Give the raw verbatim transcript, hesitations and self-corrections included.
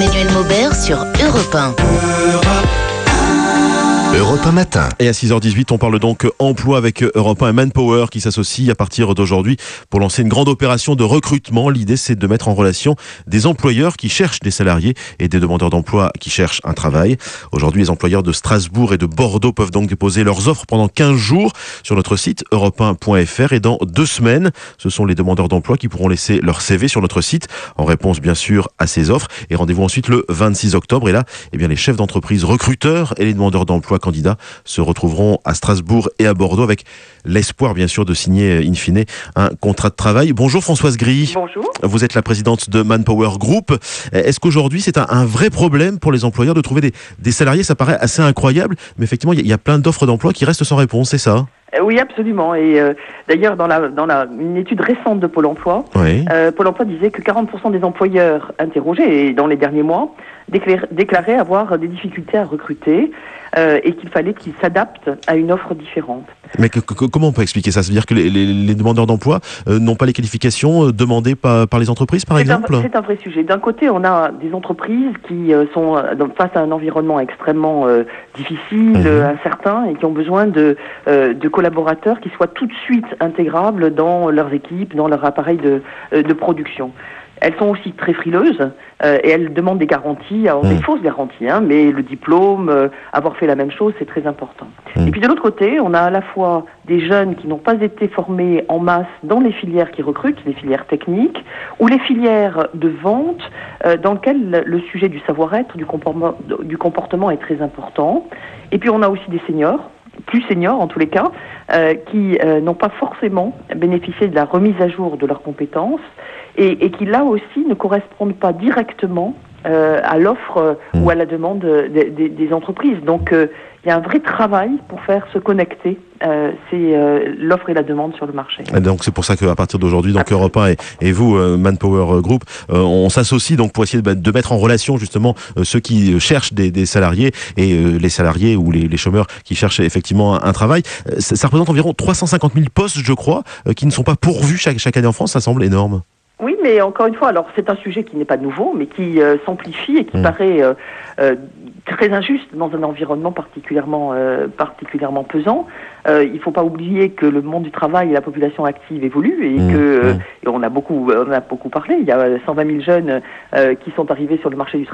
Emmanuel Maubert sur Europe un. Europe un matin. Et à six heures dix-huit, on parle donc emploi avec Europe un et Manpower qui s'associe à partir d'aujourd'hui pour lancer une grande opération de recrutement. L'idée, c'est de mettre en relation des employeurs qui cherchent des salariés et des demandeurs d'emploi qui cherchent un travail. Aujourd'hui, les employeurs de Strasbourg et de Bordeaux peuvent donc déposer leurs offres pendant quinze jours sur notre site europe un point f r et dans deux semaines, ce sont les demandeurs d'emploi qui pourront laisser leur C V sur notre site en réponse bien sûr à ces offres. Et rendez-vous ensuite le vingt-six octobre. Et là, eh bien, les chefs d'entreprise recruteurs et les demandeurs d'emploi candidats se retrouveront à Strasbourg et à Bordeaux avec l'espoir bien sûr de signer in fine un contrat de travail. Bonjour Françoise Gris. Bonjour. Vous êtes la présidente de Manpower Group. Est-ce qu'aujourd'hui c'est un, un vrai problème pour les employeurs de trouver des, des salariés? Ça paraît assez incroyable, mais effectivement il y, y a plein d'offres d'emploi qui restent sans réponse, c'est ça? Oui, absolument. Et euh, d'ailleurs, dans, la, dans la, une étude récente de Pôle emploi, oui. euh, Pôle emploi disait que quarante pour cent des employeurs interrogés et dans les derniers mois déclar, déclaraient avoir des difficultés à recruter euh, et qu'il fallait qu'ils s'adaptent à une offre différente. Mais que, que, comment on peut expliquer ça? C'est-à-dire que les, les, les demandeurs d'emploi euh, n'ont pas les qualifications euh, demandées par, par les entreprises, par c'est exemple un, C'est un vrai sujet. D'un côté, on a des entreprises qui euh, sont euh, face à un environnement extrêmement euh, difficile, mmh. euh, incertain, et qui ont besoin de, euh, de collaborateurs qui soient tout de suite intégrables dans leurs équipes, dans leur appareil de, euh, de production. Elles sont aussi très frileuses euh, et elles demandent des garanties, alors mmh. des fausses garanties, hein, mais le diplôme, euh, avoir fait la même chose, c'est très important. Mmh. Et puis de l'autre côté, on a à la fois des jeunes qui n'ont pas été formés en masse dans les filières qui recrutent, les filières techniques, ou les filières de vente euh, dans lesquelles le sujet du savoir-être, du comportement, du comportement est très important. Et puis on a aussi des seniors, plus seniors en tous les cas, euh, qui euh, n'ont pas forcément bénéficié de la remise à jour de leurs compétences et, et qui là aussi ne correspondent pas directement euh, à l'offre euh, mmh. ou à la demande des, des, des entreprises. Donc euh, il y a un vrai travail pour faire se connecter euh, c'est euh, l'offre et la demande sur le marché. Et donc c'est pour ça qu'à partir d'aujourd'hui, donc Europe un et, et vous, euh, Manpower Group, euh, on s'associe donc pour essayer de, de mettre en relation justement euh, ceux qui cherchent des, des salariés et euh, les salariés ou les, les chômeurs qui cherchent effectivement un, un travail. Euh, ça, ça représente environ trois cent cinquante mille postes, je crois, euh, qui ne sont pas pourvus chaque, chaque année en France. Ça semble énorme. Oui, mais encore une fois, alors c'est un sujet qui n'est pas nouveau, mais qui euh, s'amplifie et qui mmh. paraît euh, euh, très injuste dans un environnement particulièrement euh, particulièrement pesant. Euh, il ne faut pas oublier que le monde du travail et la population active évoluent et mmh. que euh, et on a beaucoup on a beaucoup parlé. Il y a cent vingt mille jeunes euh, qui sont arrivés sur le marché du travail